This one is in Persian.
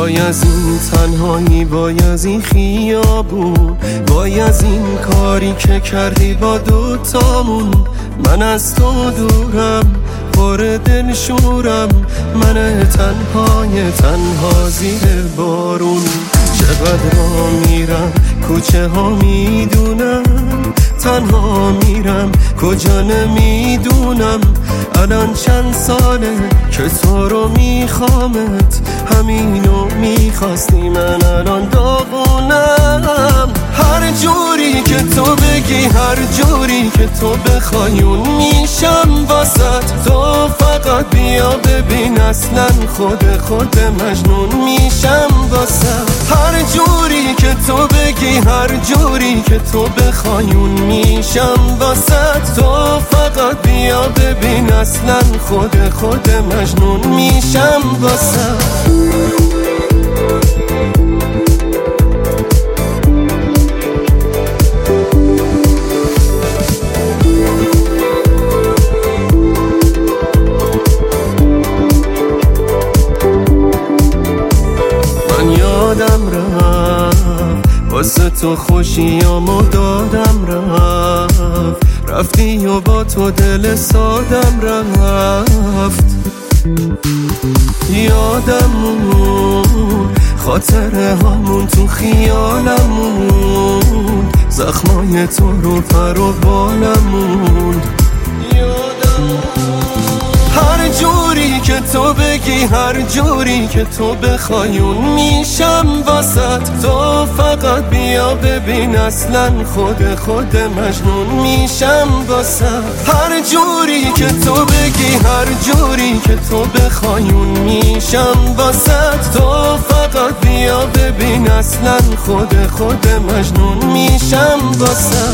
وای از این تنهایی، وای از این خیابون، وای از این کاری که کردی با دوتامون. من از تو دورم، پر دل شورم، من تنها زیر بارون. چقدر ها میرم، کوچه ها میدونم، تنها میرم کجا نمیدونم. الان چند ساله که تو رو میخوامت، همینو میخواستی، من الان داغونم. هر جوری که تو بگی، هر جوری که تو بخوای اون میشم واسط. تو فقط بیا ببین، اصلا خود مجنون میشم واسط. هر جوری که تو بگی، هر جوری که تو بخوای اون میشم واسط. تو فقط بیا ببین، اصلا خود مجنون میشم واسط. یادم رفت واسه تو خوشیامو دادم، رفتی و با تو دل سادم رفت. یادم مون خاطره هامون تو خیالمون، زخمای تو رو پر و بالمون. هر جوری که تو بگی، هر جوری که تو بخوای اون میشم واسط. تو فقط بیا ببین، اصلا خود مجنون میشم واسط. هر جوری که تو بگی، هر جوری که تو بخوای اون میشم واسط. تو فقط بیا ببین، اصلا خود مجنون میشم واسط.